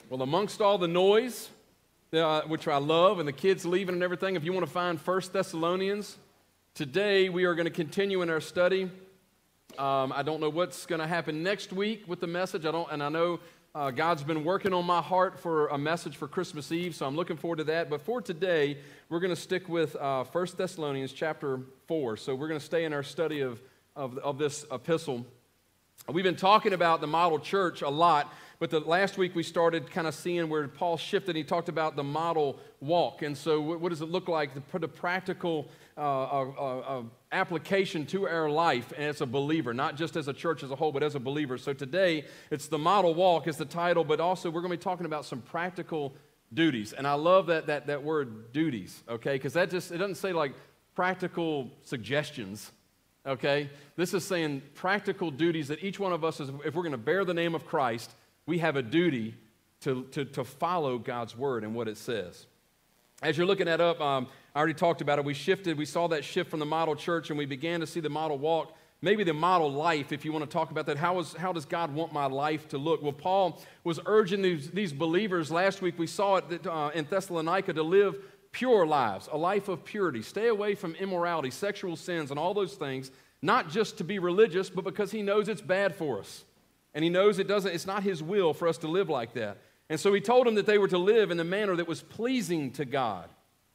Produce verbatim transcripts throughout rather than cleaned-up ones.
Well, amongst all the noise, uh, which I love, and the kids leaving and everything, if you want to find First Thessalonians, today we are going to continue in our study. Um, I don't know what's going to happen next week with the message. I don't, and I know uh, God's been working on my heart for a message for Christmas Eve, so I'm looking forward to that. But for today, we're going to stick with uh, First Thessalonians chapter four. So we're going to stay in our study of, of, of this epistle. We've been talking about the model church a lot, but the last week we started kind of seeing where Paul shifted. He talked about the model walk, and so what, what does it look like to put a practical uh, uh, uh, application to our life as a believer, not just as a church as a whole, but as a believer. So today it's the model walk is the title, but also we're going to be talking about some practical duties, and I love that that that word duties, okay, because that just it doesn't say like practical suggestions. Okay, this is saying practical duties that each one of us, is, if we're going to bear the name of Christ, we have a duty to, to, to follow God's word and what it says. As you're looking that up, um, I already talked about it. We shifted, we saw that shift from the model church, and we began to see the model walk, maybe the model life, if you want to talk about that. How, is, how does God want my life to look? Well, Paul was urging these, these believers. Last week we saw it that, uh, in Thessalonica to live pure lives, a life of purity. Stay away from immorality, sexual sins, and all those things, not just to be religious, but because he knows it's bad for us. And he knows it doesn't, it's not his will for us to live like that. And so he told them that they were to live in the manner that was pleasing to God.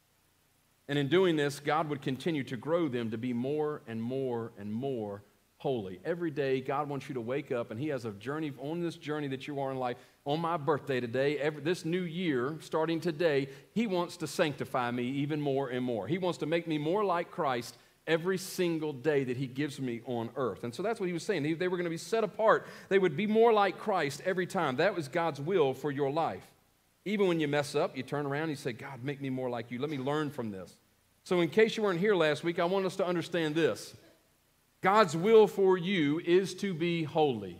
And in doing this, God would continue to grow them to be more and more and more holy. Every day, God wants you to wake up, and he has a journey, on this journey that you are in life. On my birthday today, every, this new year, starting today, he wants to sanctify me even more and more. He wants to make me more like Christ every single day that he gives me on earth. And so that's what he was saying. They, they were going to be set apart. They would be more like Christ every time. That was God's will for your life. Even when you mess up, you turn around and you say, God, make me more like you. Let me learn from this. So in case you weren't here last week, I want us to understand this. God's will for you is to be holy.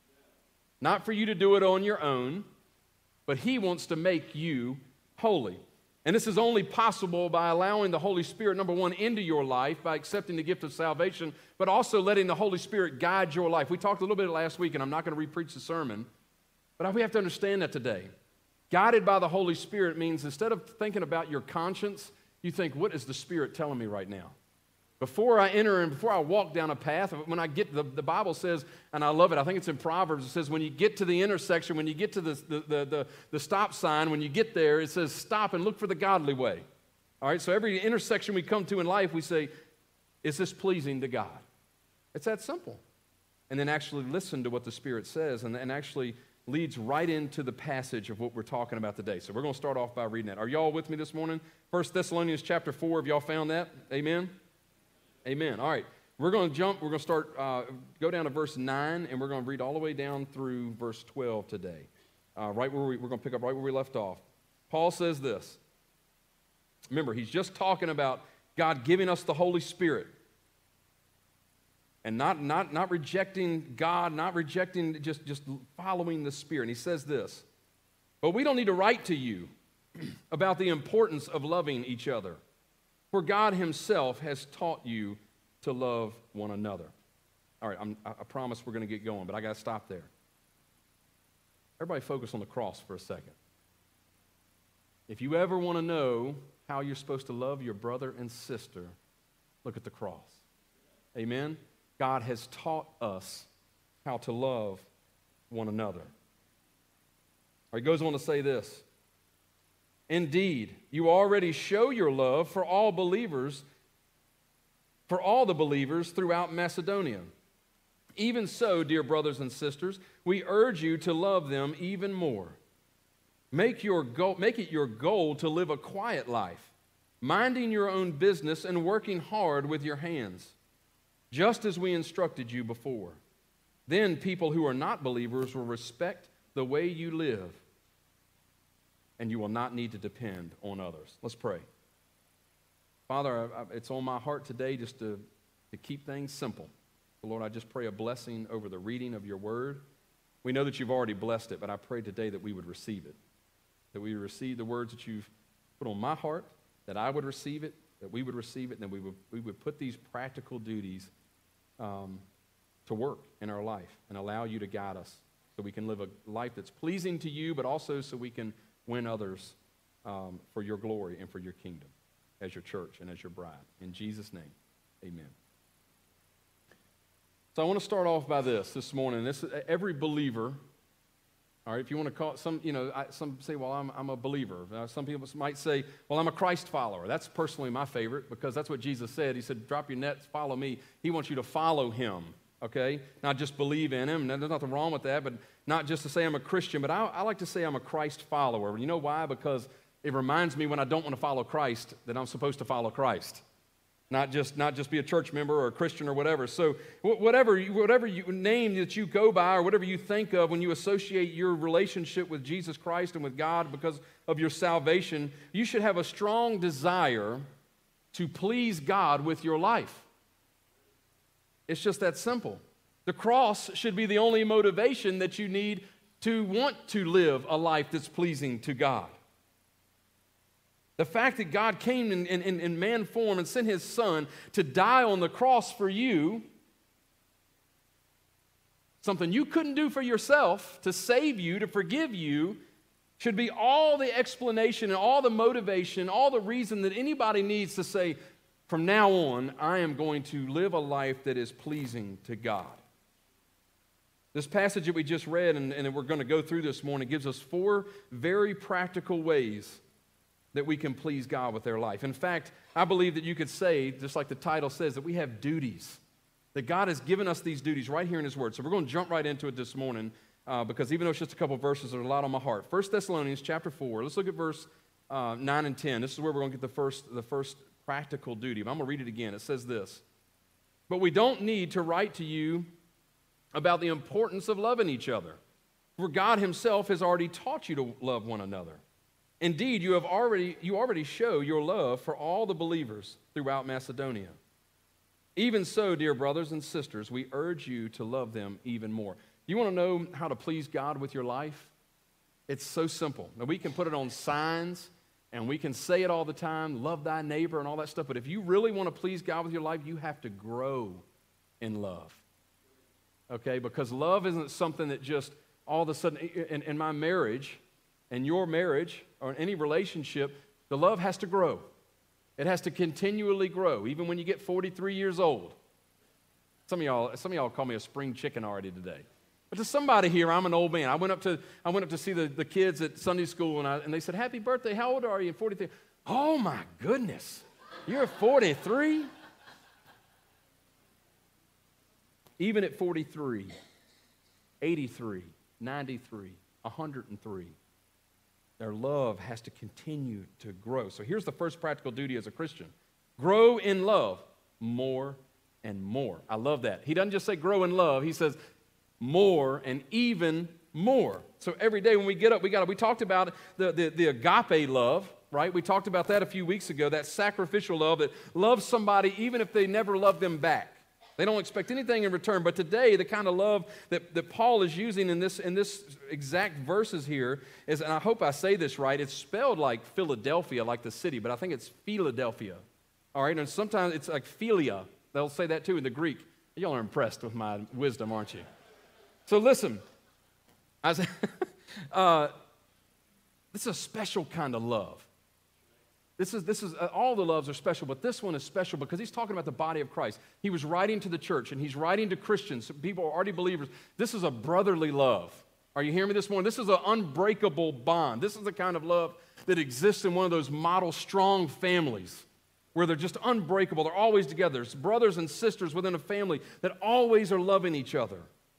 Not for you to do it on your own, but he wants to make you holy. And this is only possible by allowing the Holy Spirit, number one, into your life, by accepting the gift of salvation, but also letting the Holy Spirit guide your life. We talked a little bit last week, and I'm not going to re-preach the sermon, but we have to understand that today. Guided by the Holy Spirit means instead of thinking about your conscience, you think, what is the Spirit telling me right now? Before I enter and before I walk down a path, when I get, the, the Bible says, and I love it, I think it's in Proverbs, it says when you get to the intersection, when you get to the, the, the, the, the stop sign, when you get there, it says stop and look for the godly way. All right, so every intersection we come to in life, we say, is this pleasing to God? It's that simple. And then actually listen to what the Spirit says, and, and actually leads right into the passage of what we're talking about today. So we're going to start off by reading that. Are y'all with me this morning? First Thessalonians chapter four, have y'all found that? Amen? Amen. All right. We're going to jump. We're going to start, uh, go down to verse nine, and we're going to read all the way down through verse twelve today. Uh, right where we, we're going to pick up right where we left off. Paul says this. Remember, he's just talking about God giving us the Holy Spirit. And not, not, not rejecting God, not rejecting, just, just following the Spirit. And he says this. But we don't need to write to you about the importance of loving each other. For God himself has taught you to love one another. All right, I'm, I promise we're going to get going, but I got to stop there. Everybody focus on the cross for a second. If you ever want to know how you're supposed to love your brother and sister, look at the cross. Amen? God has taught us how to love one another. All right, he goes on to say this. Indeed, you already show your love for all believers, for all the believers throughout Macedonia. Even so, dear brothers and sisters, we urge you to love them even more. Make your goal, make it your goal to live a quiet life, minding your own business and working hard with your hands, just as we instructed you before. Then people who are not believers will respect the way you live, and you will not need to depend on others. Let's pray. Father, I, I, it's on my heart today just to, to keep things simple. So Lord, I just pray a blessing over the reading of your word. We know that you've already blessed it, but I pray today that we would receive it, that we would receive the words that you've put on my heart, that I would receive it, that we would receive it, and that we would, we would put these practical duties um, to work in our life and allow you to guide us. so we can live a life that's pleasing to you, but also so we can win others um, for your glory and for your kingdom as your church and as your bride. In Jesus' name, amen. So I want to start off by this this morning. This every believer, all right, if you want to call it some, you know, I, some say, well, I'm, I'm a believer. Uh, some people might say, well, I'm a Christ follower. That's personally my favorite because that's what Jesus said. He said, drop your nets, follow me. He wants you to follow him, okay? Not just believe in him. There's nothing wrong with that, but not just to say I'm a Christian, but I, I like to say I'm a Christ follower. You know why? Because it reminds me when I don't want to follow Christ that I'm supposed to follow Christ. Not just, not just be a church member or a Christian or whatever. So whatever, whatever you, name that you go by or whatever you think of when you associate your relationship with Jesus Christ and with God because of your salvation, you should have a strong desire to please God with your life. It's just that simple. The cross should be the only motivation that you need to want to live a life that's pleasing to God. The fact that God came in, in, in man form and sent his son to die on the cross for you, something you couldn't do for yourself, to save you, to forgive you, should be all the explanation and all the motivation, all the reason that anybody needs to say, from now on, I am going to live a life that is pleasing to God. This passage that we just read and, and we're going to go through this morning gives us four very practical ways that we can please God with their life. In fact, I believe that you could say, just like the title says, that we have duties, that God has given us these duties right here in his word. So we're going to jump right into it this morning uh, because even though it's just a couple verses, there's a lot on my heart. First Thessalonians chapter four, let's look at verse uh, nine and ten. This is where we're going to get the first, the first practical duty. But I'm going to read it again. It says this, but we don't need to write to you about the importance of loving each other, for God himself has already taught you to love one another. Indeed, you have already you already show your love for all the believers throughout Macedonia. Even so, dear brothers and sisters, we urge you to love them even more. You want to know how to please God with your life? It's so simple. Now, we can put it on signs, and we can say it all the time, love thy neighbor and all that stuff, but if you really want to please God with your life, you have to grow in love. Okay? Because love isn't something that just all of a sudden, in, in my marriage, in your marriage, or in any relationship, the love has to grow. It has to continually grow, even when you get forty-three years old. Some of y'all, some of y'all call me a spring chicken already today. But to somebody here, I'm an old man. I went up to, I went up to see the, the kids at Sunday school, and, I, and they said, happy birthday, how old are you? forty-three. Oh my goodness, you're forty-three? Even at forty-three, eighty-three, ninety-three, one hundred three, their love has to continue to grow. So here's the first practical duty as a Christian. Grow in love more and more. I love that. He doesn't just say grow in love. He says more and even more. So every day when we get up, we got to, we talked about the, the, the agape love, right? We talked about that a few weeks ago, that sacrificial love that loves somebody even if they never love them back. They don't expect anything in return. But today, the kind of love that, that Paul is using in this, in this exact verses here is, and I hope I say this right, it's spelled like Philadelphia, like the city, but I think it's Philadelphia. All right, and sometimes it's like philia. They'll say that too in the Greek. Y'all are impressed with my wisdom, aren't you? So listen, I was, uh, this is a special kind of love. This is, this is uh, all the loves are special, but this one is special because he's talking about the body of Christ. He was writing to the church, and he's writing to Christians, people who are already believers. This is a brotherly love. Are you hearing me this morning? This is an unbreakable bond. This is the kind of love that exists in one of those model strong families where they're just unbreakable. They're always together. It's brothers and sisters within a family that always are loving each other.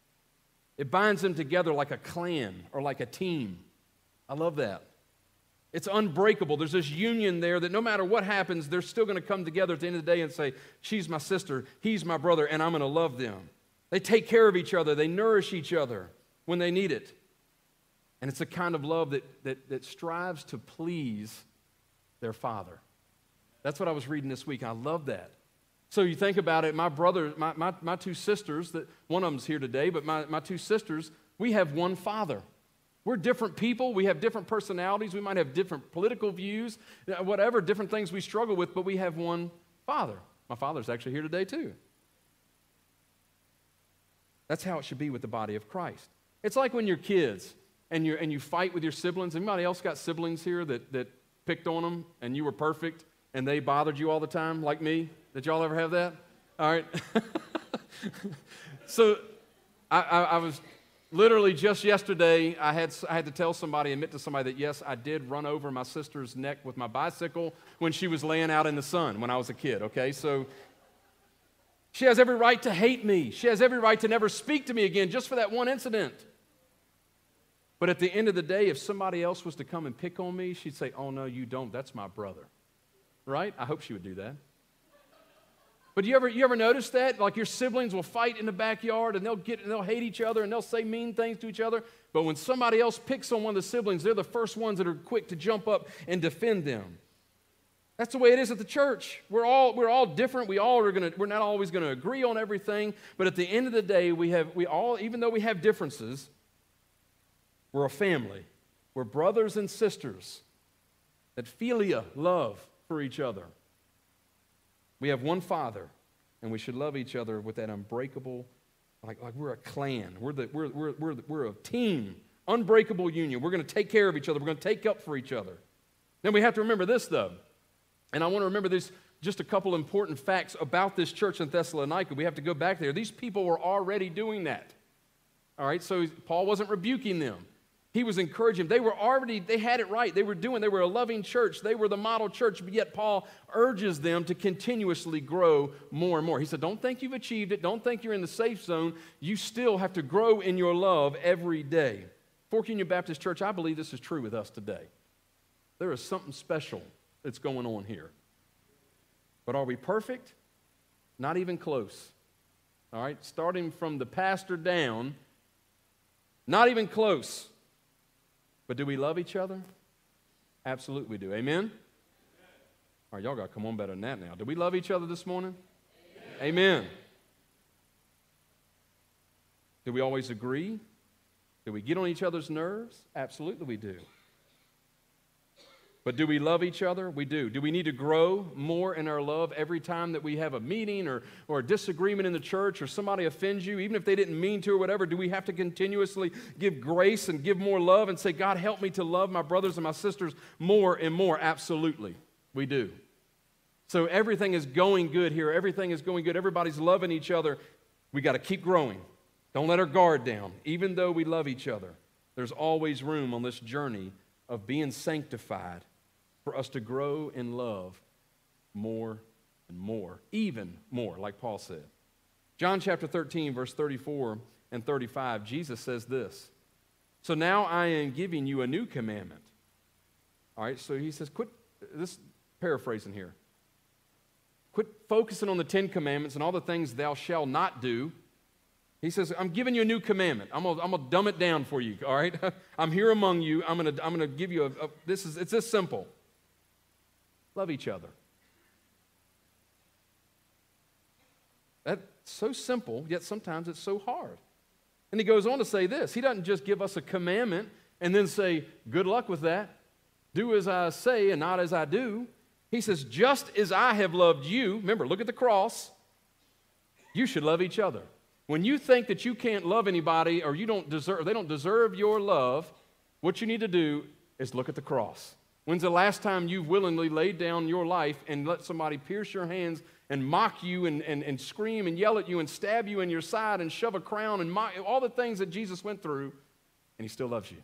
It binds them together like a clan or like a team. I love that. It's unbreakable. There's this union there that no matter what happens, they're still going to come together at the end of the day and say, she's my sister, he's my brother, and I'm going to love them. They take care of each other. They nourish each other when they need it. And it's a kind of love that, that, that strives to please their Father. That's what I was reading this week. I love that. So you think about it, my brother, my, my, my two sisters, that one of them's here today, but my, my two sisters, we have one Father. We're different people. We have different personalities. We might have different political views, whatever, different things we struggle with, but we have one Father. My father's actually here today too. That's how it should be with the body of Christ. It's like when you're kids and, you're, and you fight with your siblings. Anybody else got siblings here that, that picked on them and you were perfect and they bothered you all the time, like me? Did y'all ever have that? All right. So I, I, I was literally just yesterday, I had, I had to tell somebody, admit to somebody that, yes, I did run over my sister's neck with my bicycle when she was laying out in the sun when I was a kid, okay? So she has every right to hate me. She has every right to never speak to me again just for that one incident. But at the end of the day, if somebody else was to come and pick on me, she'd say, oh, no, you don't. That's my brother. Right? I hope she would do that. But you ever, you ever notice that? Like your siblings will fight in the backyard and they'll get and they'll hate each other and they'll say mean things to each other. But when somebody else picks on one of the siblings, they're the first ones that are quick to jump up and defend them. That's the way it is at the church. We're all, we're all different. We all are gonna, we're not always going to agree on everything. But at the end of the day, we have we all, even though we have differences, we're a family. We're brothers and sisters. That philia, love for each other. We have one Father, and we should love each other with that unbreakable, like, like we're a clan. We're, the, we're, we're, we're, the, we're a team, unbreakable union. We're going to take care of each other. We're going to take up for each other. Then we have to remember this, though, and I want to remember this, just a couple important facts about this church in Thessalonica. We have to go back there. These people were already doing that. All right, so Paul wasn't rebuking them. He was encouraging them. They were already, they had it right. They were doing, they were a loving church. They were the model church, but yet Paul urges them to continuously grow more and more. He said, don't think you've achieved it. Don't think you're in the safe zone. You still have to grow in your love every day. Fork Union Baptist Church, I believe this is true with us today. There is something special that's going on here. But are we perfect? Not even close. All right, starting from the pastor down, not even close. But do we love each other? Absolutely we do. Amen? All right, y'all got to come on better than that now. Do we love each other this morning? Amen. Amen. Do we always agree? Do we get on each other's nerves? Absolutely we do. But do we love each other? We do. Do we need to grow more in our love every time that we have a meeting or, or a disagreement in the church or somebody offends you, even if they didn't mean to or whatever? Do we have to continuously give grace and give more love and say, God, help me to love my brothers and my sisters more and more? Absolutely, we do. So everything is going good here. Everything is going good. Everybody's loving each other. We got to keep growing. Don't let our guard down. Even though we love each other, there's always room on this journey of being sanctified for us to grow in love more and more, even more, like Paul said. John chapter thirteen, verse thirty-four and thirty-five, Jesus says this, so now I am giving you a new commandment. All right, so he says, quit, this paraphrasing here, quit focusing on the Ten Commandments and all the things thou shalt not do. He says, I'm giving you a new commandment. I'm going to dumb it down for you, all right? I'm here among you. I'm going to I'm going to give you a, a, this is, it's this simple. Love each other. That's so simple, yet sometimes it's so hard. And he goes on to say this. He doesn't just give us a commandment and then say, good luck with that. Do as I say and not as I do. He says, just as I have loved you, remember, look at the cross, you should love each other. When you think that you can't love anybody or you don't deserve, they don't deserve your love, what you need to do is look at the cross. When's the last time you've willingly laid down your life and let somebody pierce your hands and mock you and, and, and scream and yell at you and stab you in your side and shove a crown and mock, all the things that Jesus went through, and he still loves you?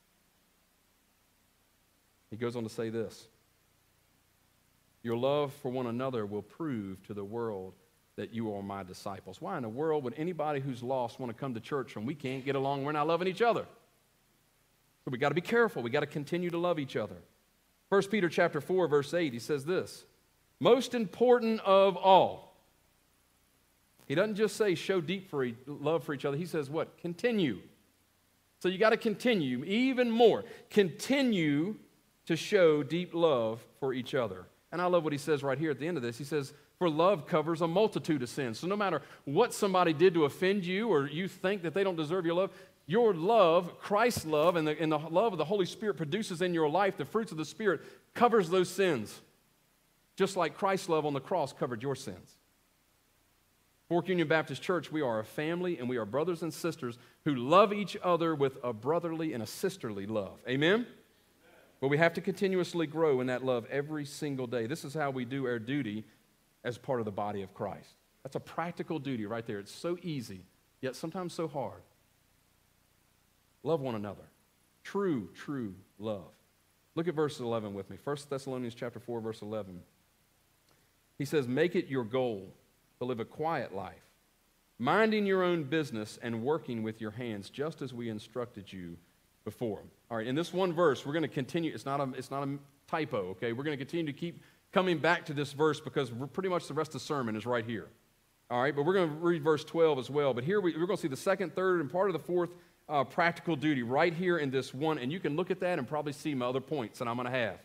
He goes on to say this, your love for one another will prove to the world that you are my disciples. Why in the world would anybody who's lost want to come to church when we can't get along, we're not loving each other? So we got to be careful. We got to continue to love each other. First Peter chapter four, verse eight, he says this, most important of all. He doesn't just say show deep for e- love for each other. He says what? Continue. So you got to continue even more. Continue to show deep love for each other. And I love what he says right here at the end of this. He says, for love covers a multitude of sins. So no matter what somebody did to offend you or you think that they don't deserve your love, your love, Christ's love, and the, and the love of the Holy Spirit produces in your life, the fruits of the Spirit, covers those sins. Just like Christ's love on the cross covered your sins. Fork Union Baptist Church, we are a family, and we are brothers and sisters who love each other with a brotherly and a sisterly love. Amen? But we have to continuously grow in that love every single day. This is how we do our duty as part of the body of Christ. That's a practical duty right there. It's so easy, yet sometimes so hard. Love one another. True, true love. Look at verse eleven with me. First Thessalonians chapter four, verse eleven. He says, make it your goal to live a quiet life, minding your own business and working with your hands, just as we instructed you before. All right, in this one verse, we're going to continue. It's not a, it's not a typo, okay? We're going to continue to keep coming back to this verse because we're pretty much the rest of the sermon is right here. All right, but we're going to read verse twelve as well. But here we, we're going to see the second, third, and part of the fourth uh, practical duty right here in this one. And you can look at that and probably see my other points that I'm going to have.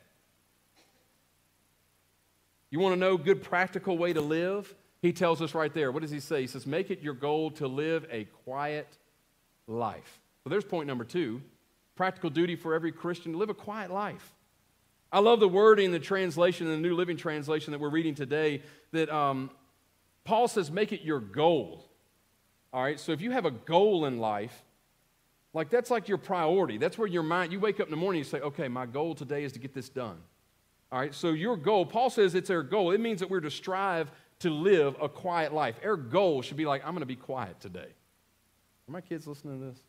You want to know a good practical way to live? He tells us right there. What does he say? He says, make it your goal to live a quiet life. So there's point number two. Practical duty for every Christian to live a quiet life. I love the wording in the translation, in the New Living Translation that we're reading today, that um, Paul says, make it your goal. All right, so if you have a goal in life, like that's like your priority. That's where your mind, you wake up in the morning and you say, okay, my goal today is to get this done. All right, so your goal, Paul says it's our goal. It means that we're to strive to live a quiet life. Our goal should be like, I'm going to be quiet today. Are my kids listening to this?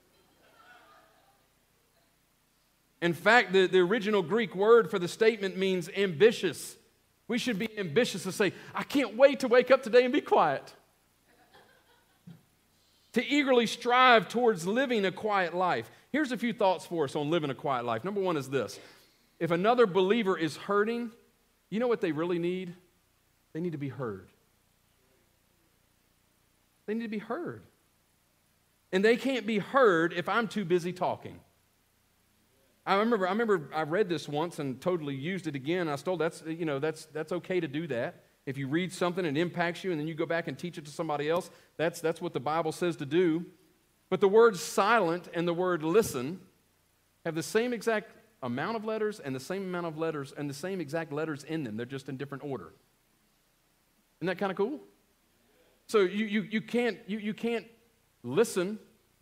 In fact, the, the original Greek word for the statement means ambitious. We should be ambitious to say, I can't wait to wake up today and be quiet. To eagerly strive towards living a quiet life. Here's a few thoughts for us on living a quiet life. Number one is this. If another believer is hurting, you know what they really need? They need to be heard. They need to be heard. And they can't be heard if I'm too busy talking. I remember, I remember I read this once and totally used it again. I was told that's, you know, that's, that's okay to do that. If you read something and it impacts you and then you go back and teach it to somebody else, that's, that's what the Bible says to do. But the word silent and the word listen have the same exact amount of letters and the same amount of letters and the same exact letters in them. They're just in different order. Isn't that kind of cool? So you, you, you, can't, you, you can't listen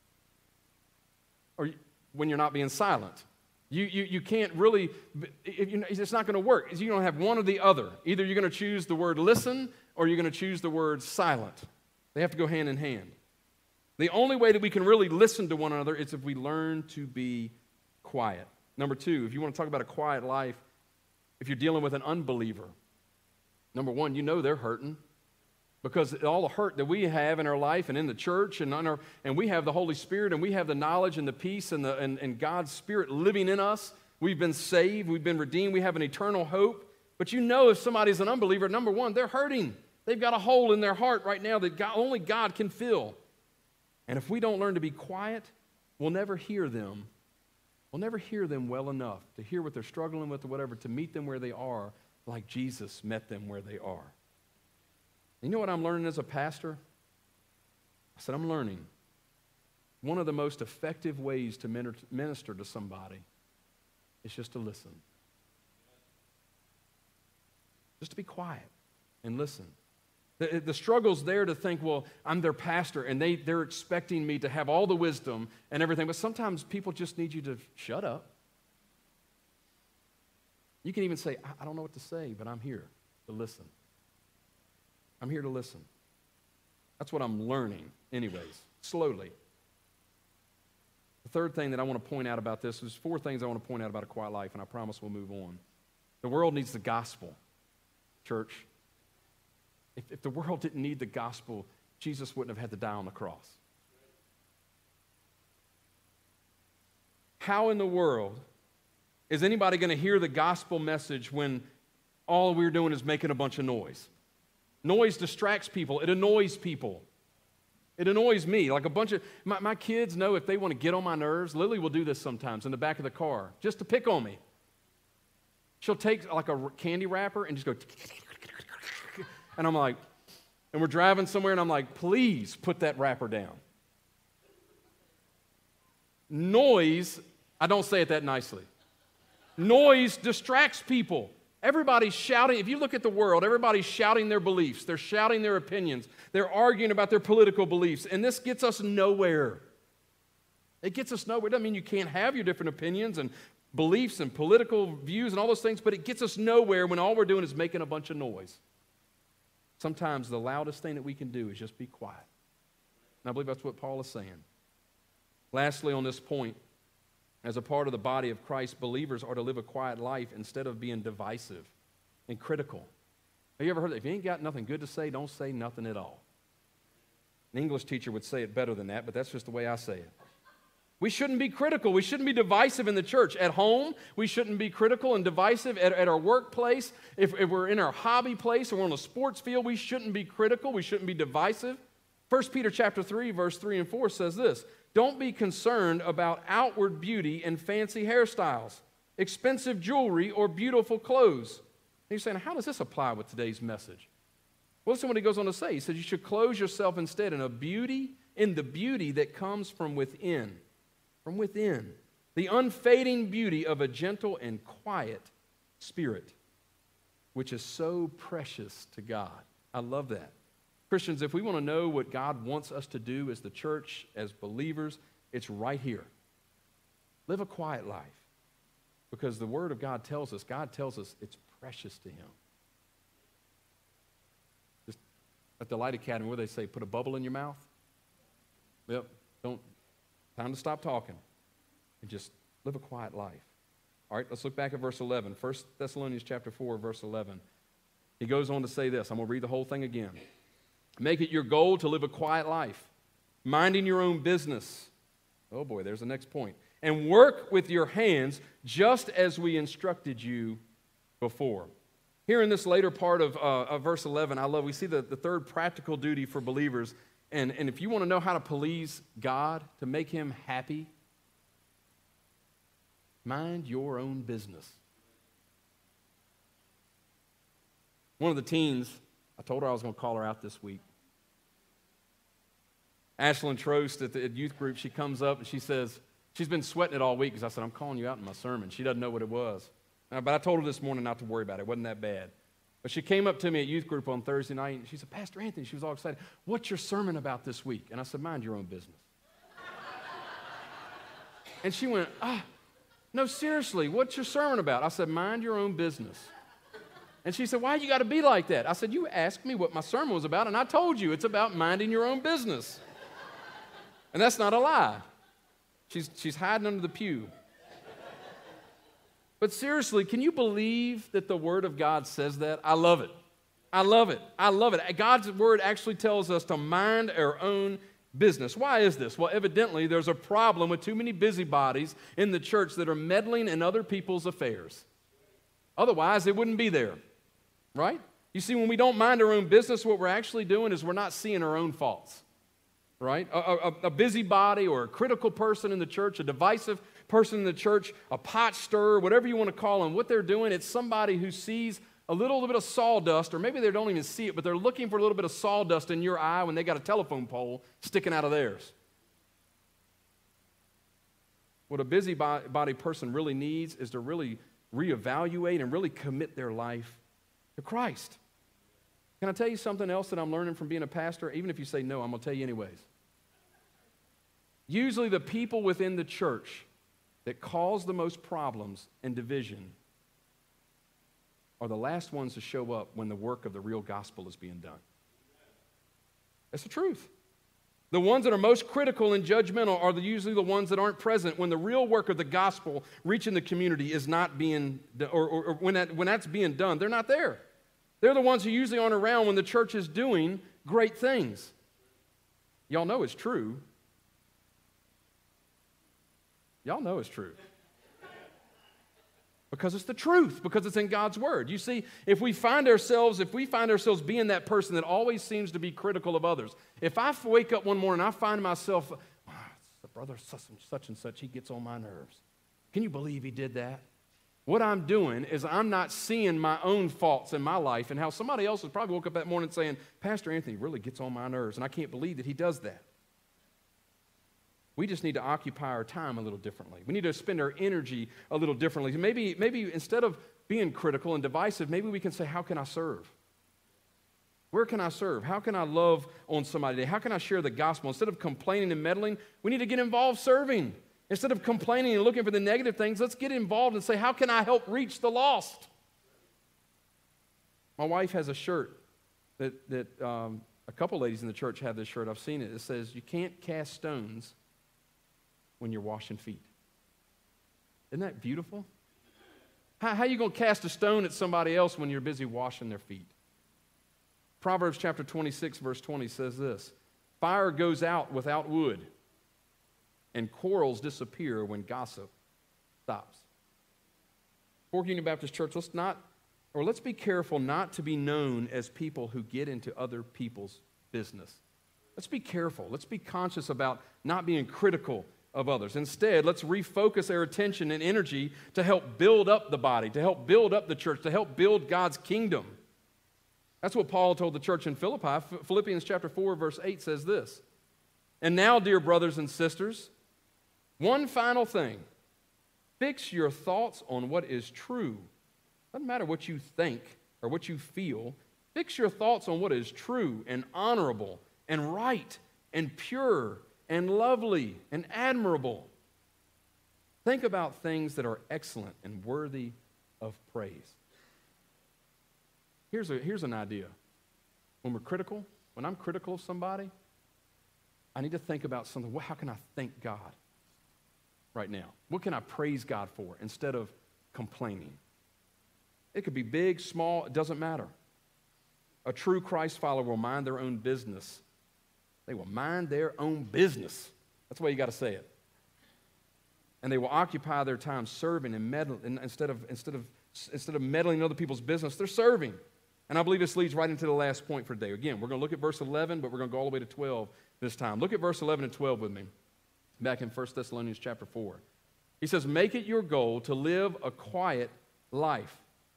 or when you're not being silent. You, you, you can't really, if you, it's not going to work. You're going to have one or the other. Either you're going to choose the word listen or you're going to choose the word silent. They have to go hand in hand. The only way that we can really listen to one another is if we learn to be quiet. Number two, if you want to talk about a quiet life, if you're dealing with an unbeliever, number one, you know they're hurting because all the hurt that we have in our life and in the church and, on our, and we have the Holy Spirit and we have the knowledge and the peace and, the, and, and God's Spirit living in us. We've been saved. We've been redeemed. We have an eternal hope. But you know if somebody's an unbeliever, number one, they're hurting. They've got a hole in their heart right now that God, only God can fill. And if we don't learn to be quiet, we'll never hear them. We'll never hear them well enough to hear what they're struggling with or whatever, to meet them where they are like Jesus met them where they are. You know what I'm learning as a pastor? I said, I'm learning one of the most effective ways to minister to somebody is just to listen. Just to be quiet and listen. The, the struggle's there to think, well, I'm their pastor, and they, they're expecting me to have all the wisdom and everything, but sometimes people just need you to shut up. You can even say, I, I don't know what to say, but I'm here to listen. I'm here to listen. That's what I'm learning anyways, slowly. The third thing that I want to point out about this is four things I want to point out about a quiet life, and I promise we'll move on. The world needs the gospel, church. If, if the world didn't need the gospel, Jesus wouldn't have had to die on the cross. How in the world is anybody going to hear the gospel message when all we're doing is making a bunch of noise? Noise distracts people. It annoys people. It annoys me. Like a bunch of, my, my kids know if they want to get on my nerves, Lily will do this sometimes in the back of the car, just to pick on me. She'll take like a candy wrapper and just go, and I'm like, and we're driving somewhere and I'm like, please put that wrapper down. Noise, I don't say it that nicely. Noise distracts people. Everybody's shouting. If you look at the world, everybody's shouting their beliefs. They're shouting their opinions. They're arguing about their political beliefs. And this gets us nowhere. It gets us nowhere. It doesn't mean you can't have your different opinions and beliefs and political views and all those things, but it gets us nowhere when all we're doing is making a bunch of noise. Sometimes the loudest thing that we can do is just be quiet. And I believe that's what Paul is saying. Lastly, on this point, as a part of the body of Christ, believers are to live a quiet life instead of being divisive and critical. Have you ever heard that? If you ain't got nothing good to say, don't say nothing at all. An English teacher would say it better than that, but that's just the way I say it. We shouldn't be critical. We shouldn't be divisive in the church. At home, we shouldn't be critical and divisive. At, at our workplace, if, if we're in our hobby place or we're on a sports field, we shouldn't be critical. We shouldn't be divisive. First Peter chapter three, verse three and four says this, don't be concerned about outward beauty and fancy hairstyles, expensive jewelry, or beautiful clothes. And you're saying, how does this apply with today's message? Well, listen what he goes on to say. He says, you should clothe yourself instead in a beauty, in the beauty that comes from within. From within, the unfading beauty of a gentle and quiet spirit, which is so precious to God. I love that. Christians, if we want to know what God wants us to do as the church, as believers, it's right here. Live a quiet life, because the Word of God tells us, God tells us it's precious to Him. Just at the Light Academy, where they say, put a bubble in your mouth. Yep, don't. Time to stop talking and just live a quiet life. All right, let's look back at verse eleven. First Thessalonians chapter four, verse eleven. He goes on to say this. I'm going to read the whole thing again. Make it your goal to live a quiet life, minding your own business. Oh boy, there's the next point. And work with your hands just as we instructed you before. Here in this later part of, uh, of verse eleven, I love, we see the, the third practical duty for believers. And, and if you want to know how to please God, to make Him happy, mind your own business. One of the teens, I told her I was going to call her out this week. Ashlyn Trost at the at youth group, she comes up and she says, she's been sweating it all week because I said, I'm calling you out in my sermon. She doesn't know what it was. Uh, but I told her this morning not to worry about it. It wasn't that bad. But she came up to me at youth group on Thursday night, and she said, Pastor Anthony, she was all excited, what's your sermon about this week? And I said, mind your own business. And she went, ah, no, seriously, what's your sermon about? I said, mind your own business. And she said, why you got to be like that? I said, you asked me what my sermon was about, and I told you it's about minding your own business. And that's not a lie. She's, she's hiding under the pew. But seriously, can you believe that the Word of God says that? I love it. I love it. I love it. God's Word actually tells us to mind our own business. Why is this? Well, evidently, there's a problem with too many busybodies in the church that are meddling in other people's affairs. Otherwise, they wouldn't be there, right? You see, when we don't mind our own business, what we're actually doing is we're not seeing our own faults, right? A, a, a busybody or a critical person in the church, a divisive person in the church, a pot stirrer, whatever you want to call them, what they're doing, it's somebody who sees a little bit of sawdust, or maybe they don't even see it, but they're looking for a little bit of sawdust in your eye when they got a telephone pole sticking out of theirs. What a busybody person really needs is to really reevaluate and really commit their life to Christ. Can I tell you something else that I'm learning from being a pastor? Even if you say no, I'm going to tell you anyways. Usually the people within the church that cause the most problems and division are the last ones to show up when the work of the real gospel is being done. That's the truth. The ones that are most critical and judgmental are the, usually the ones that aren't present when the real work of the gospel reaching the community is not being, or, or, or when, that, when that's being done, they're not there. They're the ones who usually aren't around when the church is doing great things. Y'all know it's true. Y'all know it's true. Because it's the truth, because it's in God's Word. You see, if we find ourselves, if we find ourselves being that person that always seems to be critical of others, if I wake up one morning and I find myself, oh, the brother such and, such and such, he gets on my nerves. Can you believe he did that? What I'm doing is I'm not seeing my own faults in my life and how somebody else has probably woke up that morning saying, Pastor Anthony really gets on my nerves, and I can't believe that he does that. We just need to occupy our time a little differently. We need to spend our energy a little differently. Maybe, maybe instead of being critical and divisive, maybe we can say, how can I serve? Where can I serve? How can I love on somebody today? How can I share the gospel? Instead of complaining and meddling, we need to get involved serving. Instead of complaining and looking for the negative things, let's get involved and say, how can I help reach the lost? My wife has a shirt that, that um, a couple ladies in the church have this shirt. I've seen it. It says, you can't cast stones when you're washing feet. Isn't that beautiful? How, how are you going to cast a stone at somebody else when you're busy washing their feet? Proverbs chapter twenty-six, verse twenty says this, fire goes out without wood, and quarrels disappear when gossip stops. Fork Union Baptist Church, let's not, or let's be careful not to be known as people who get into other people's business. Let's be careful. Let's be conscious about not being critical of others. Instead, let's refocus our attention and energy to help build up the body, to help build up the church, to help build God's kingdom. That's what Paul told the church in Philippi. Philippians chapter four, verse eight says this, and now, dear brothers and sisters, one final thing, fix your thoughts on what is true. Doesn't matter what you think or what you feel. Fix your thoughts on what is true and honorable and right and pure and lovely and admirable. Think about things that are excellent and worthy of praise. Here's, a, here's an idea. When we're critical, when I'm critical of somebody, I need to think about something. Well, how can I thank God right now? What can I praise God for instead of complaining? It could be big, small, it doesn't matter. A true Christ follower will mind their own business. They will mind their own business. That's the way you got to say it. And they will occupy their time serving and meddling instead of, instead of, instead of meddling in other people's business, they're serving. And I believe this leads right into the last point for today. Again, we're going to look at verse eleven, but we're going to go all the way to twelve this time. Look at verse eleven and twelve with me, back in First Thessalonians chapter four. He says, make it your goal to live a quiet life,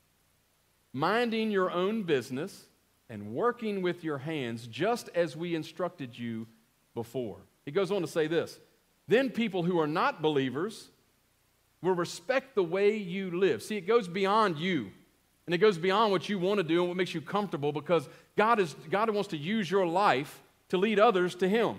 minding your own business and working with your hands, just as we instructed you before. He goes on to say this, then people who are not believers will respect the way you live. See, it goes beyond you. And it goes beyond what you want to do and what makes you comfortable, because God is God wants to use your life to lead others to Him.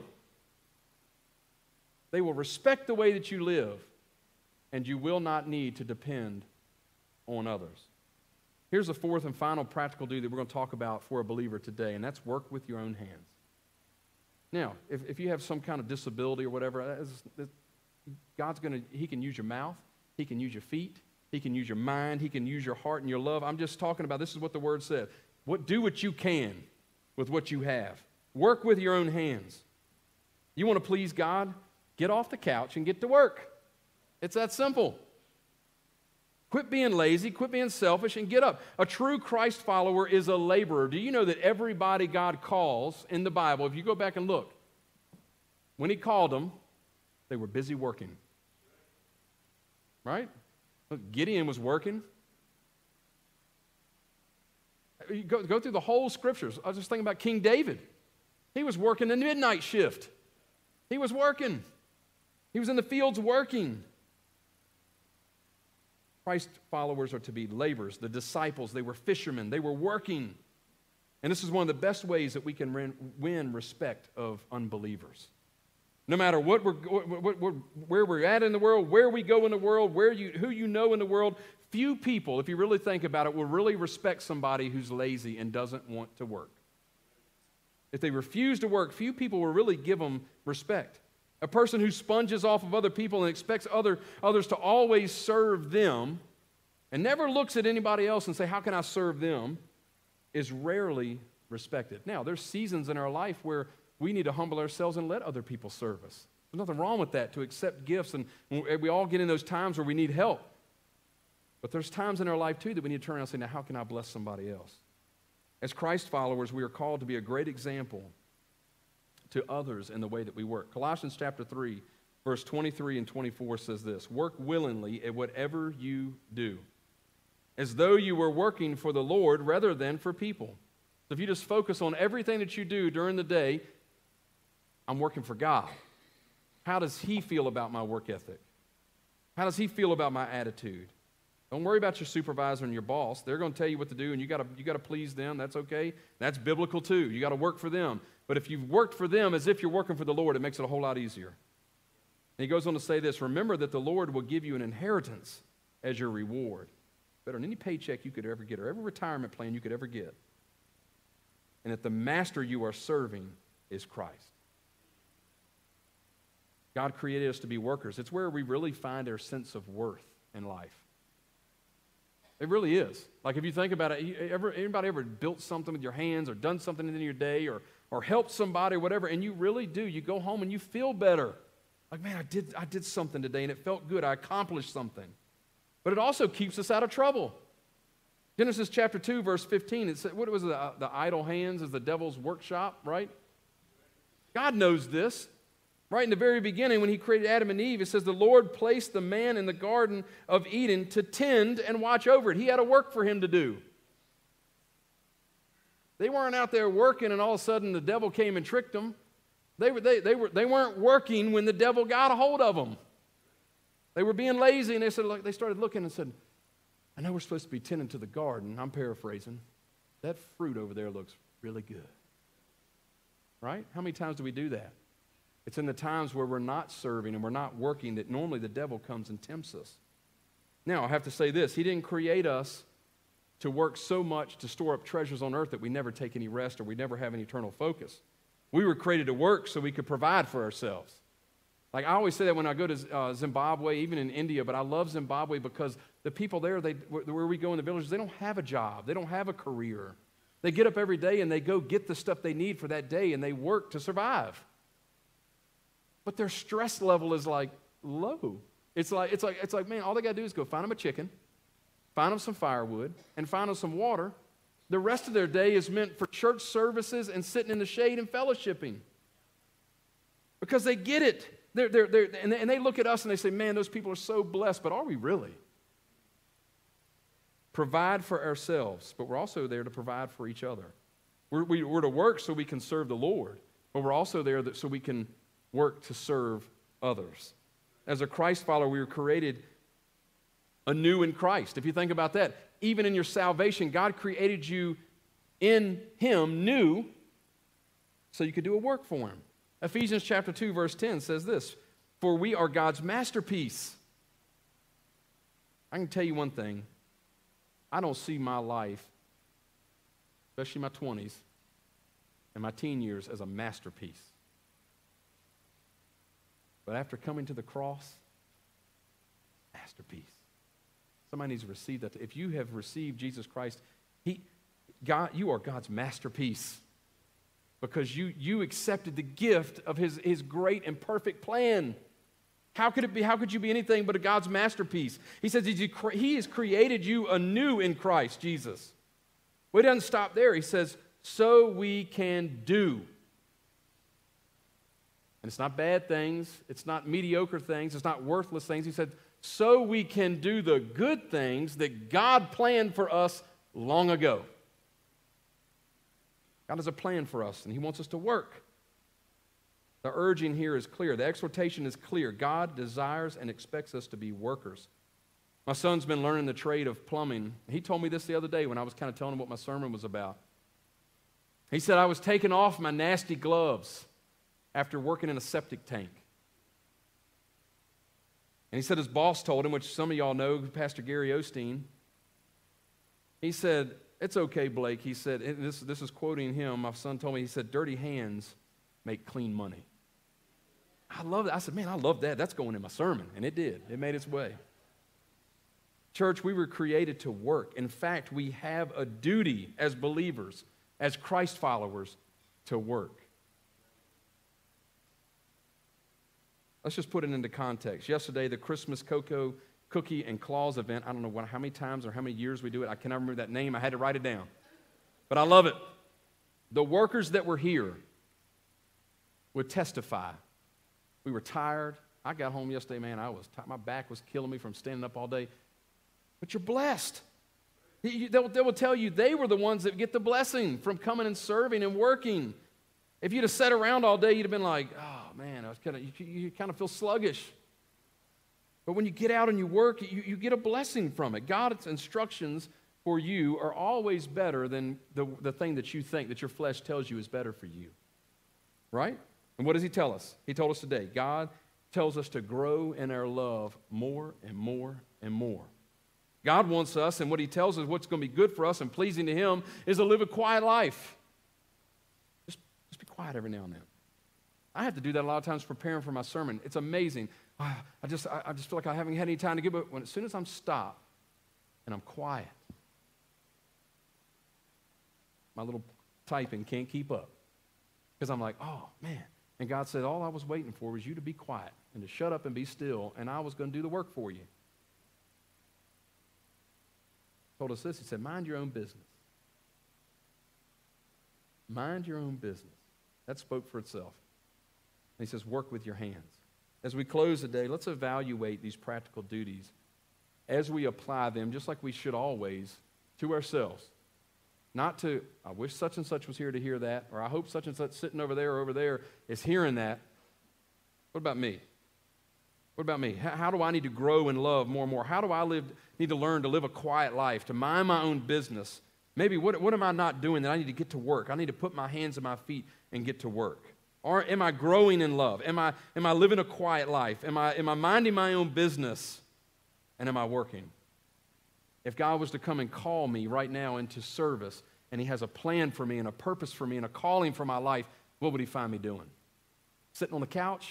They will respect the way that you live, and you will not need to depend on others. Here's the fourth and final practical duty that we're going to talk about for a believer today, and that's work with your own hands. Now, if, if you have some kind of disability or whatever, God's going to, He can use your mouth, He can use your feet, He can use your mind, He can use your heart and your love. I'm just talking about, this is what the Word said. What, do what you can with what you have. Work with your own hands. You want to please God? Get off the couch and get to work. It's that simple. Quit being lazy, quit being selfish, and get up. A true Christ follower is a laborer. Do you know that everybody God calls in the Bible, if you go back and look, when He called them, they were busy working. Right? Look, Gideon was working. You go, go through the whole scriptures. I was just thinking about King David. He was working the midnight shift. He was working. He was in the fields working. Christ followers are to be laborers. The disciples, they were fishermen. They were working. And this is one of the best ways that we can win respect of unbelievers. No matter what we're, what, what, where we're at in the world, where we go in the world, where you, who you know in the world, few people, if you really think about it, will really respect somebody who's lazy and doesn't want to work. If they refuse to work, few people will really give them respect. A person who sponges off of other people and expects other, others to always serve them and never looks at anybody else and say, how can I serve them, is rarely respected. Now, there's seasons in our life where we need to humble ourselves and let other people serve us. There's nothing wrong with that, to accept gifts, and we all get in those times where we need help. But there's times in our life, too, that we need to turn around and say, now, how can I bless somebody else? As Christ followers, we are called to be a great example to others in the way that we work. Colossians chapter three, verse twenty-three and twenty-four says this, work willingly at whatever you do, as though you were working for the Lord rather than for people. So if you just focus on everything that you do during the day, I'm working for God. How does He feel about my work ethic? How does He feel about my attitude? Don't worry about your supervisor and your boss. They're going to tell you what to do, and you got to you got to please them. That's okay. That's biblical too. You got to work for them. But if you've worked for them as if you're working for the Lord, it makes it a whole lot easier. And he goes on to say this, remember that the Lord will give you an inheritance as your reward. Better than any paycheck you could ever get or every retirement plan you could ever get. And that the master you are serving is Christ. God created us to be workers. It's where we really find our sense of worth in life. It really is. Like if you think about it, you ever, anybody ever built something with your hands or done something in your day or, or helped somebody or whatever, and you really do. You go home and you feel better. Like, man, I did, I did something today and it felt good. I accomplished something. But it also keeps us out of trouble. Genesis chapter two, verse fifteen, it said, what was it? The, the idle hands is the devil's workshop, right? God knows this. Right in the very beginning, when he created Adam and Eve, it says, the Lord placed the man in the Garden of Eden to tend and watch over it. He had a work for him to do. They weren't out there working and all of a sudden the devil came and tricked them. They, were, they, they, were, they weren't working when the devil got a hold of them. They were being lazy, and they, said, like, they started looking and said, I know we're supposed to be tending to the garden. I'm paraphrasing. That fruit over there looks really good. Right? How many times do we do that? It's in the times where we're not serving and we're not working that normally the devil comes and tempts us. Now, I have to say this. He didn't create us to work so much to store up treasures on earth that we never take any rest or we never have an eternal focus. We were created to work so we could provide for ourselves. Like I always say that when I go to uh, Zimbabwe, even in India, but I love Zimbabwe because the people there, they, where we go in the villages, they don't have a job. They don't have a career. They get up every day and they go get the stuff they need for that day and they work to survive. But their stress level is like low. It's like, it's like, it's like, man, all they got to do is go find them a chicken, find them some firewood, and find them some water. The rest of their day is meant for church services and sitting in the shade and fellowshipping. Because they get it. They're, they're, they're, and, they, and they look at us and they say, man, those people are so blessed, but are we really? Provide for ourselves, but we're also there to provide for each other. We're, we, we're to work so we can serve the Lord, but we're also there that, so we can work to serve others. As a Christ follower, we were created anew in Christ. If you think about that, even in your salvation, God created you in Him new so you could do a work for Him. Ephesians chapter two, verse ten says this, for we are God's masterpiece. I can tell you one thing. I don't see my life, especially my twenties and my teen years, as a masterpiece. But after coming to the cross, masterpiece. Somebody needs to receive that. If you have received Jesus Christ, He, God, you are God's masterpiece because you, you accepted the gift of his, his great and perfect plan. How could it be? How could you be anything but a God's masterpiece? He says He has created you anew in Christ Jesus. Well, He doesn't stop there. He says, so we can do. And it's not bad things. It's not mediocre things. It's not worthless things. He said, so we can do the good things that God planned for us long ago. God has a plan for us, and He wants us to work. The urging here is clear. The exhortation is clear. God desires and expects us to be workers. My son's been learning the trade of plumbing. He told me this the other day when I was kind of telling him what my sermon was about. He said, I was taking off my nasty gloves after working in a septic tank. And he said his boss told him, which some of y'all know, Pastor Gary Osteen. He said, it's okay, Blake. He said, and this, this is quoting him. My son told me, he said, dirty hands make clean money. I love that. I said, man, I love that. That's going in my sermon. And it did. It made its way. Church, we were created to work. In fact, we have a duty as believers, as Christ followers, to work. Let's just put it into context. Yesterday, the Christmas Cocoa Cookie and Claus event, I don't know what, how many times or how many years we do it. I cannot remember that name. I had to write it down. But I love it. The workers that were here would testify. We were tired. I got home yesterday, man, I was tired. My back was killing me from standing up all day. But you're blessed. They will tell you they were the ones that get the blessing from coming and serving and working. If you'd have sat around all day, you'd have been like, oh, man, I was kinda, you, you kind of feel sluggish. But when you get out and you work, you, you get a blessing from it. God's instructions for you are always better than the, the thing that you think that your flesh tells you is better for you. Right? And what does he tell us? He told us today, God tells us to grow in our love more and more and more. God wants us, and what he tells us what's going to be good for us and pleasing to him is to live a quiet life. Just, just be quiet every now and then. I have to do that a lot of times preparing for my sermon. It's amazing. I just, I just feel like I haven't had any time to give, but when, as soon as I'm stopped and I'm quiet, my little typing can't keep up. Because I'm like, oh, man. And God said, all I was waiting for was you to be quiet and to shut up and be still, and I was going to do the work for you. Told us this. He said, mind your own business. Mind your own business. That spoke for itself. And he says, work with your hands. As we close today, let's evaluate these practical duties as we apply them, just like we should always, to ourselves. Not to, I wish such and such was here to hear that, or I hope such and such sitting over there or over there is hearing that. What about me? What about me? How, how do I need to grow in love more and more? How do I live, need to learn to live a quiet life, to mind my own business? Maybe what, what am I not doing that I need to get to work? I need to put my hands and my feet and get to work. Or am I growing in love? Am I, am I living a quiet life? Am I, am I minding my own business? And am I working? If God was to come and call me right now into service, and he has a plan for me and a purpose for me and a calling for my life, what would he find me doing? Sitting on the couch?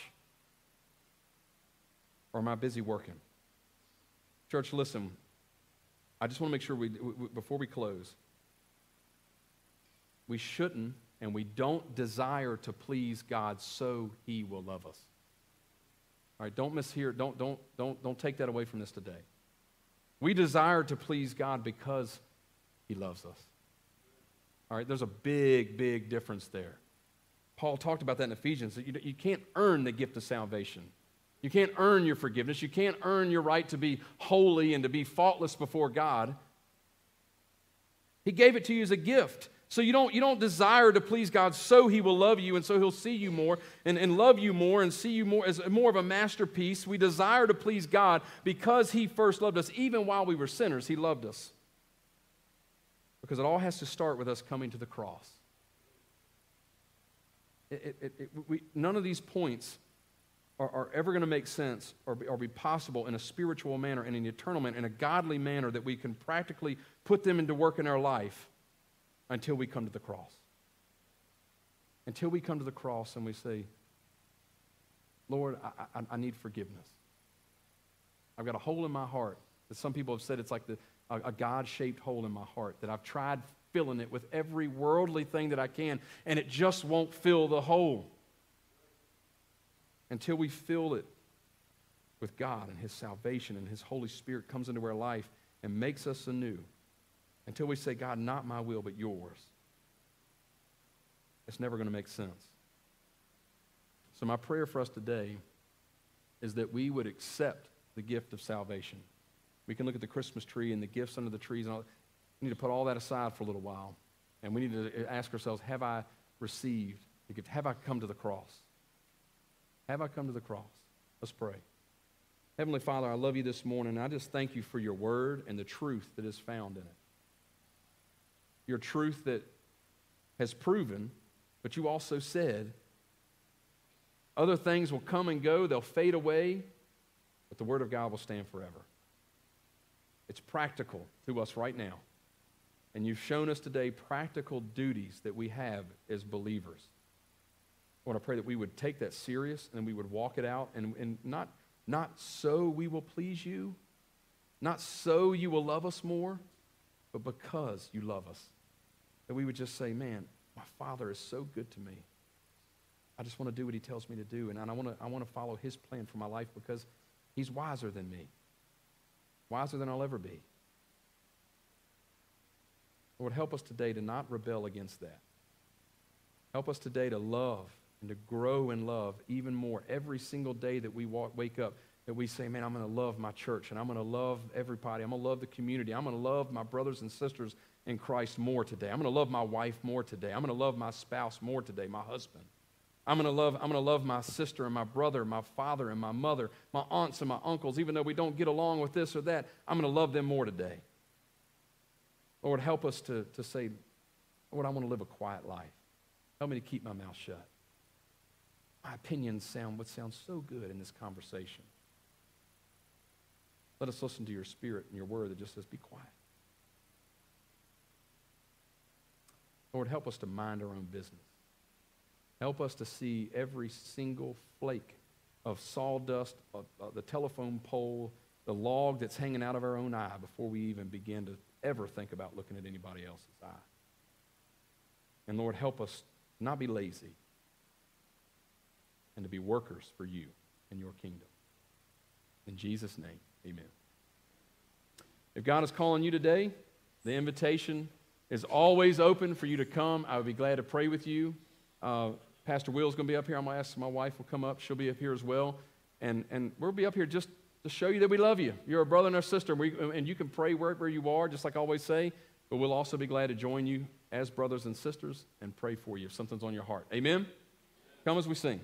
Or am I busy working? Church, listen, I just want to make sure we, we before we close, we shouldn't and we don't desire to please God so he will love us. All right, don't mishear, don't, don't, don't, don't take that away from this today. We desire to please God because he loves us. All right, there's a big, big difference there. Paul talked about that in Ephesians. You, you can't earn the gift of salvation. You can't earn your forgiveness. You can't earn your right to be holy and to be faultless before God. He gave it to you as a gift. So you don't, you don't desire to please God so he will love you and so he'll see you more and, and love you more and see you more as more of a masterpiece. We desire to please God because he first loved us. Even while we were sinners, he loved us. Because it all has to start with us coming to the cross. It, it, it, we, none of these points are, are ever going to make sense or be, or be possible in a spiritual manner, in an eternal manner, in a godly manner that we can practically put them into work in our life until we come to the cross. Until we come to the cross and we say, Lord, I, I, I need forgiveness. I've got a hole in my heart that some people have said it's like the, a, a God-shaped hole in my heart that I've tried filling it with every worldly thing that I can, and it just won't fill the hole. Until we fill it with God and his salvation and his Holy Spirit comes into our life and makes us anew. Until we say, God, not my will, but yours. It's never going to make sense. So my prayer for us today is that we would accept the gift of salvation. We can look at the Christmas tree and the gifts under the trees. And all. We need to put all that aside for a little while. And we need to ask ourselves, have I received the gift? Have I come to the cross? Have I come to the cross? Let's pray. Heavenly Father, I love you this morning. I just thank you for your word and the truth that is found in it. Your truth that has proven, but you also said, other things will come and go, they'll fade away, but the word of God will stand forever. It's practical to us right now. And you've shown us today practical duties that we have as believers. I want to pray that we would take that serious and we would walk it out, and, and not, not so we will please you, not so you will love us more, but because you love us. That we would just say, man, my Father is so good to me. I just want to do what he tells me to do, and I want to, I want to follow his plan for my life because he's wiser than me, wiser than I'll ever be. Lord, help us today to not rebel against that. Help us today to love and to grow in love even more every single day that we walk, wake up, that we say, man, I'm going to love my church, and I'm going to love everybody. I'm going to love the community. I'm going to love my brothers and sisters in Christ more today. I'm going to love my wife more today. I'm going to love my spouse more today, my husband. I'm going to love, I'm going to love my sister and my brother, my father and my mother, my aunts and my uncles, even though we don't get along with this or that. I'm going to love them more today. Lord, help us to, to say, Lord, I want to live a quiet life. Help me to keep my mouth shut. My opinions sound would sound so good in this conversation. Let us listen to your spirit and your word that just says, be quiet. Lord, help us to mind our own business. Help us to see every single flake of sawdust, of, of the telephone pole, the log that's hanging out of our own eye before we even begin to ever think about looking at anybody else's eye. And Lord, help us not be lazy and to be workers for you and your kingdom. In Jesus' name, amen. If God is calling you today, the invitation is always open for you to come. I would be glad to pray with you. Uh, Pastor Will's going to be up here. I'm going to ask my wife will come up. She'll be up here as well. And, and we'll be up here just to show you that we love you. You're a brother and a sister, and, we, and you can pray wherever you are, just like I always say. But we'll also be glad to join you as brothers and sisters and pray for you if something's on your heart. Amen? Come as we sing.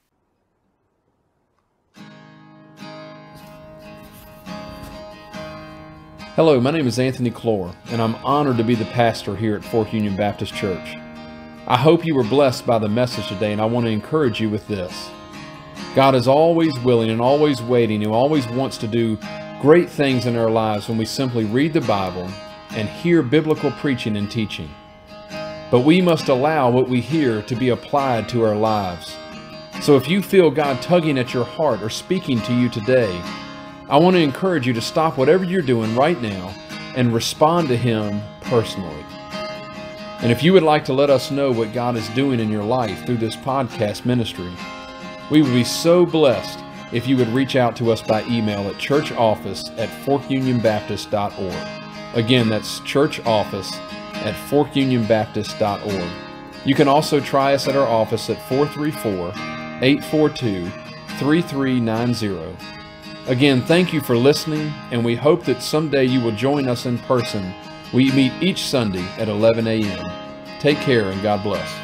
Hello, my name is Anthony Clore, and I'm honored to be the pastor here at Fork Union Baptist Church. I hope you were blessed by the message today, and I want to encourage you with this. God is always willing and always waiting and always wants to do great things in our lives when we simply read the Bible and hear biblical preaching and teaching. But we must allow what we hear to be applied to our lives. So if you feel God tugging at your heart or speaking to you today, I want to encourage you to stop whatever you're doing right now and respond to Him personally. And if you would like to let us know what God is doing in your life through this podcast ministry, we would be so blessed if you would reach out to us by email at churchoffice at fork union baptist dot org. Again, that's churchoffice at fork union baptist dot org. You can also try us at our office at four three four, eight four two, three three nine zero. Again, thank you for listening, and we hope that someday you will join us in person. We meet each Sunday at eleven a m Take care and God bless.